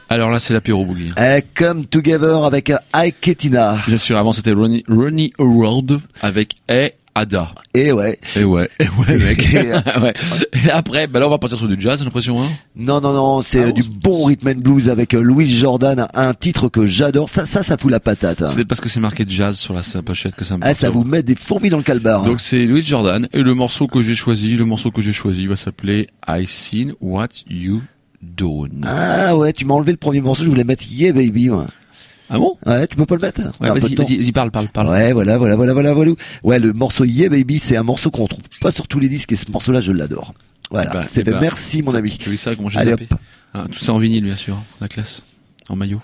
Alors là, c'est l'apéro boogie. Come Together avec Ike et Tina. Bien sûr, avant c'était Ronnie World avec Ada. Et ouais. Mec. Ouais. Et après, là, on va partir sur du jazz, j'ai l'impression, hein. Non, c'est du bon rhythm and blues avec Louis Jordan, un titre que j'adore. Ça fout la patate. C'est parce que c'est marqué jazz sur la pochette que ça me ça vous met des fourmis dans le calbar. Donc c'est Louis Jordan et le morceau que j'ai choisi va s'appeler I Seen What You Done. Ah ouais, tu m'as enlevé le premier morceau, je voulais mettre Yeah Baby. Ouais. Ah bon? Ouais, tu peux pas le mettre? Ouais, vas-y, parle. Ouais, voilà. Ouais, le morceau Yeah Baby, c'est un morceau qu'on trouve pas sur tous les disques et ce morceau-là, je l'adore. Voilà. Merci, mon ami. Tu as vu ça, comment j'ai Allez, zappé? Ah, tout ça en vinyle, bien sûr. La classe. En maillot.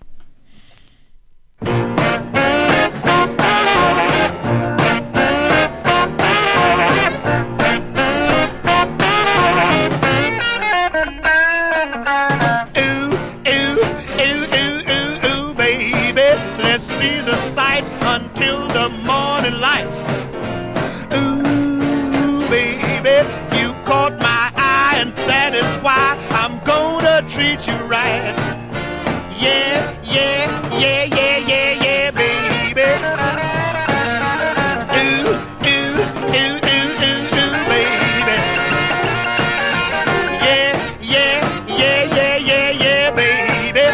Until the morning light. Ooh, baby, you caught my eye, and that is why I'm gonna treat you right. Yeah, baby. Ooh, baby. Yeah, baby.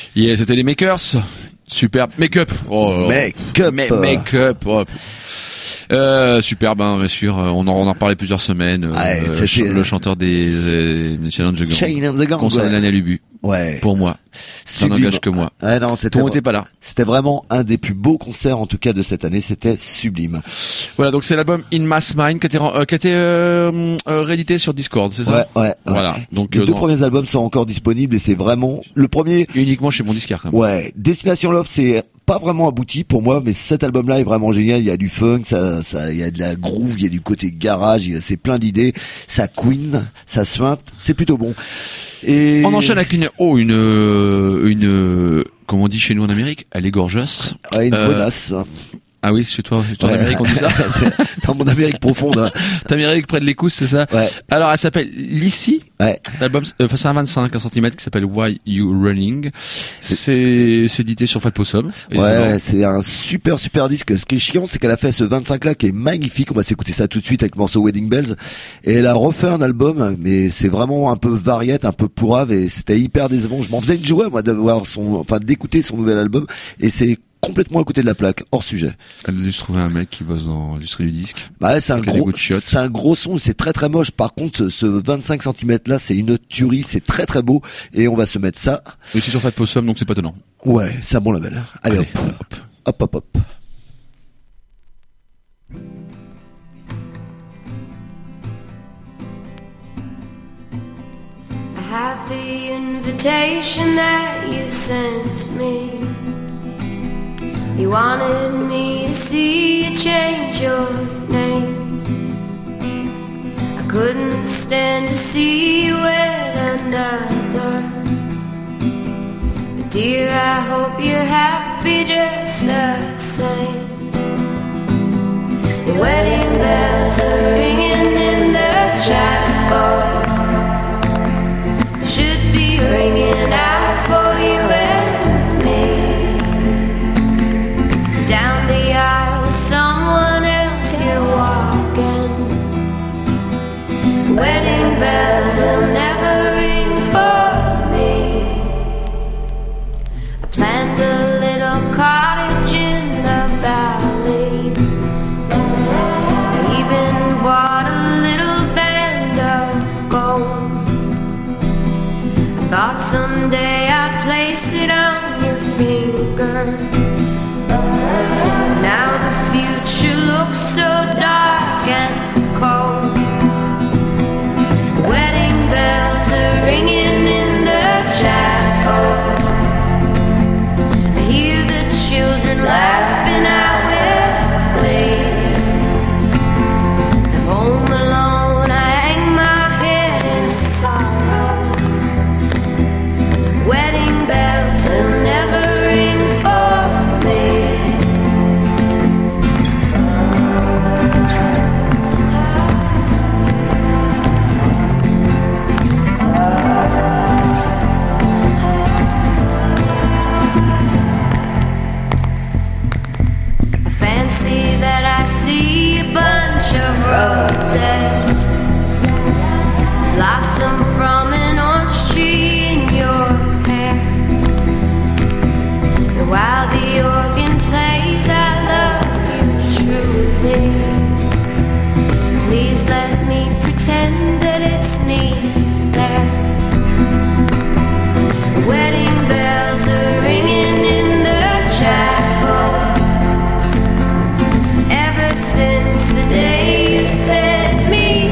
Yeah, c'était les Makers. Super. Make-up. Oh, make-up. Oh. Superbe, hein, bien sûr. On en parlait plusieurs semaines. Le chanteur des Chain and the Gang. Concernant l'année à l'Ubu. Ouais. Pour moi. Ça n'engage que moi. Ouais, non, Tout le monde n'était pas là. C'était vraiment un des plus beaux concerts, en tout cas, de cette année. C'était sublime. Voilà, donc c'est l'album In Mass Mind qui a été réédité sur Discord, c'est ça? Ouais. Voilà. Donc les deux premiers albums sont encore disponibles et c'est vraiment le premier. Uniquement chez mon disquaire, quand même. Ouais. Destination Love, c'est pas vraiment abouti pour moi, mais cet album-là est vraiment génial. Il y a du funk, il y a de la groove, il y a du côté garage, c'est plein d'idées. Ça queen, ça suinte, c'est plutôt bon. Et on enchaîne avec une comme on dit chez nous en Amérique, elle est gorgeous. Ouais, une bonasse. Ah oui, chez toi en Amérique on dit ça. Dans mon Amérique profonde. Hein. Ta Amérique près de l'écouse, c'est ça. Ouais. Alors elle s'appelle Lissy. Ouais. L'album, c'est un 25 cm qui s'appelle Why You Running. C'est édité sur Fat Possum. Ouais, c'est un super disque. Ce qui est chiant, c'est qu'elle a fait ce 25 là qui est magnifique. On va s'écouter ça tout de suite avec le morceau Wedding Bells. Et elle a refait un album, mais c'est vraiment un peu variette, un peu pourrave et c'était hyper décevant. Je m'en faisais une joie, moi, d'écouter son nouvel album. Et c'est complètement à côté de la plaque, hors sujet. Elle a dû se trouver un mec qui bosse dans l'industrie du disque. Bah, c'est un gros son, c'est très très moche. Par contre, ce 25 cm là, c'est une tuerie, c'est très très beau. Et on va se mettre ça. Et c'est sur Fat Possum, donc c'est pas étonnant. Ouais, c'est un bon label. Allez. Hop. I have the invitation that you sent me. You wanted me to see you change your name. I couldn't stand to see you with another. But dear, I hope you're happy just the same. Your wedding bells are ringing in the chapel. Should be ringing out for you and me. Down the aisle with someone else you're walking. Wedding bells will never ring for me. I planned a little cottage in the valley. I even bought a little band of gold. I thought someday I'd place it on your finger. Now the future looks so dark and cold. Wedding bells are ringing in the chapel. I hear the children laughing out with glee. At home alone I hang my head in sorrow. Wedding bells will never ring for me. That I see a bunch of roses blossom from an orange tree in your hair. And while the organ plays, I love you truly. Please let me pretend that it's me there. Wedding bells are ringing in the chapel. Since the day you set me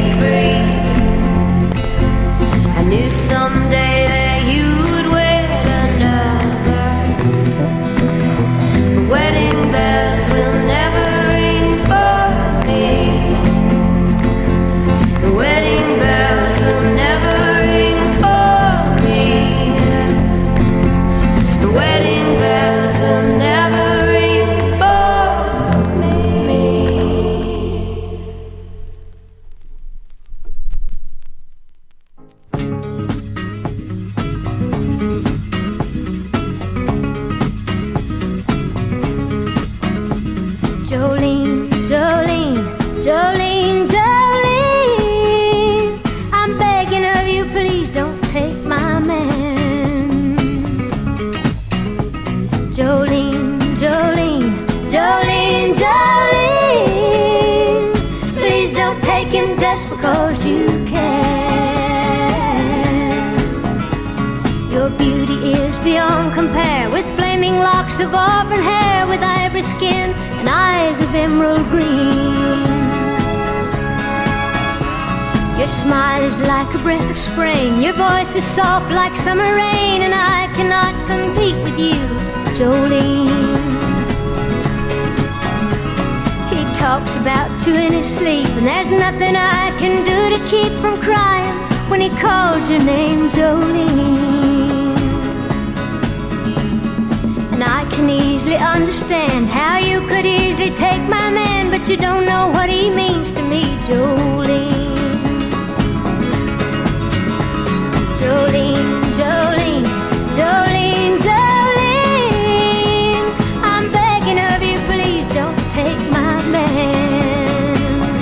take him just because you can. Your beauty is beyond compare, with flaming locks of auburn hair, with ivory skin and eyes of emerald green. Your smile is like a breath of spring, your voice is soft like summer rain, and I cannot compete with you, Jolene. He talks about you in his sleep, and there's nothing I can do to keep from crying when he calls your name, Jolene. And I can easily understand how you could easily take my man, but you don't know what he means to me, Jolene. Jolene, Jolene, Jolene, Jolene, I'm begging of you, please don't take my man.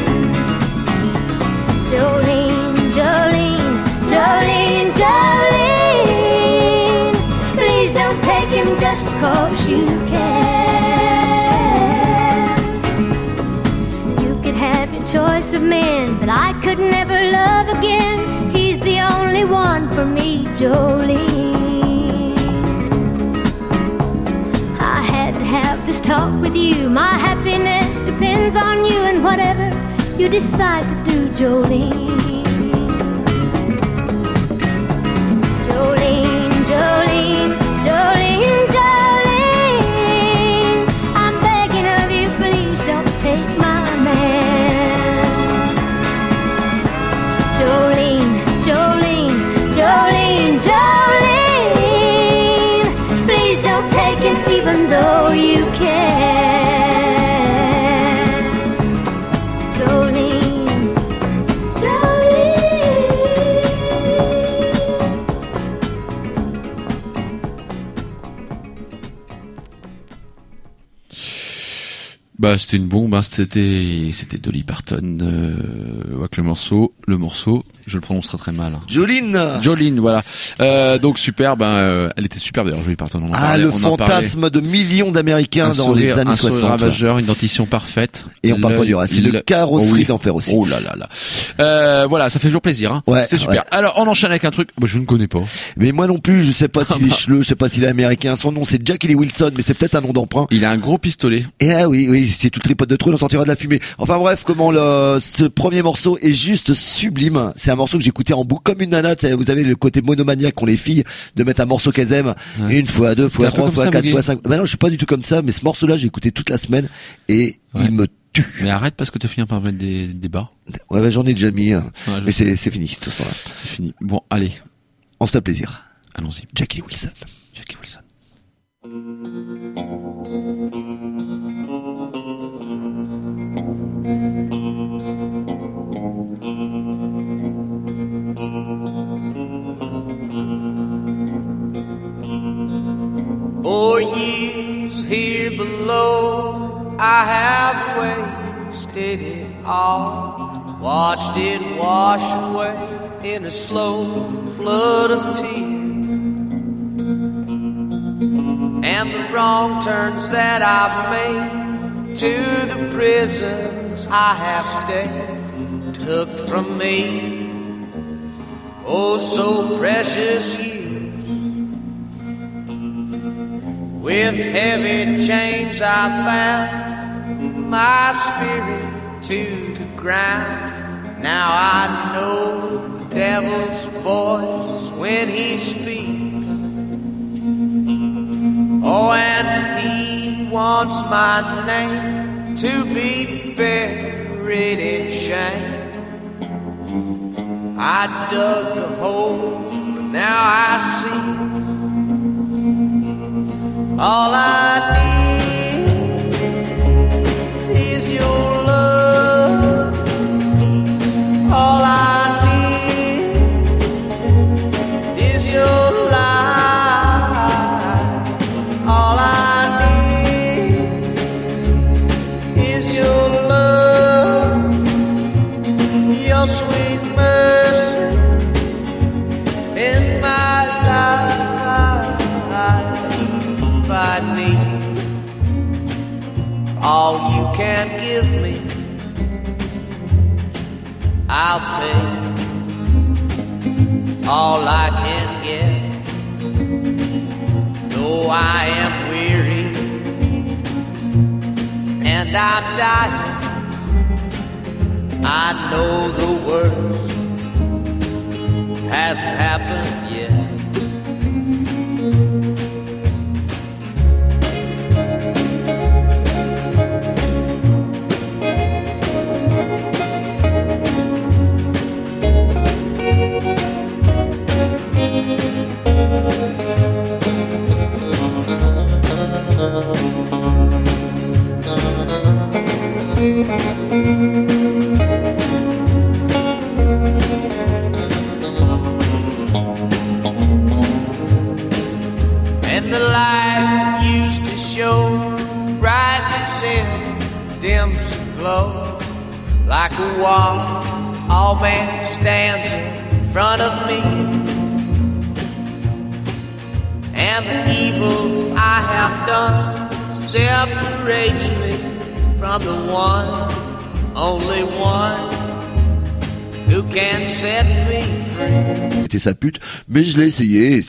Jolene, Jolene, Jolene, Jolene, please don't take him just because you can. You could have your choice of men, but I could never love again. He's the only one for me, Jolene. I had to have this talk with you. My happiness depends on you, and whatever you decide to do, Jolene. Jolene, Jolene, Jolene, Jolene, I'm begging of you, please don't take my man. Jolene, Jolene, Jolene, Jolene, please don't take him even though you can. Jolene, Jolene. Bah c'était une bombe, hein. C'était Dolly Parton avec le morceau, je le prononce très très mal. Jolene, voilà. Donc super, elle était superbe d'ailleurs, Dolly Parton. Le fantasme de millions d'Américains dans les années 60. Un sourire ravageur, une dentition parfaite. Et on parle pas du reste, c'est le carrosserie d'enfer aussi. Oh là là là. Voilà, ça fait toujours plaisir, hein. Ouais, c'est super. Ouais. Alors on enchaîne avec un truc, je ne connais pas. Mais moi non plus, je sais pas s'il est cheleux, je sais pas s'il est américain. Son nom c'est Jackie Lee Wilson, mais c'est peut-être un nom d'emprunt. Il a un gros pistolet. Et oui, c'est tout le tripote de trou, on sortira de la fumée. Enfin bref, ce premier morceau est juste sublime. C'est un morceau que j'écoutais en boucle comme une nana. Vous avez le côté monomaniaque qu'ont les filles de mettre un morceau qu'elles aiment une fois, deux fois, trois fois, quatre fois, cinq. Ben non, je suis pas du tout comme ça, mais ce morceau-là, j'ai écouté toute la semaine et il me tue. Mais arrête parce que tu finis par mettre des bas. Ouais, j'en ai déjà mis, mais c'est fini, tout ce temps-là. C'est fini. Bon, allez. On se fait plaisir. Allons-y. Jackie Wilson. Jackie Wilson. For years here below, I have wasted it all, watched it wash away in a slow flood of tears. And the wrong turns that I've made, to the prisons I have stayed, took from me, oh so precious years. With heavy chains I bound my spirit to the ground. Now I know the devil's voice when he speaks. Oh, and he wants my name to be buried in shame. I dug the hole, but now I see all I need is your love. All I need is your light. All I need is your love, your sweet mercy in my life. I need I'll take all I can get. Though I am weary and I'm dying, I know the worst hasn't happened yet. And the light used to show brightly set, dims to glow like a wall. All man stands in front of me, and the evil I have done separates me from the one, only one, who can set me free. C'était sa pute, mais je l'ai essayé,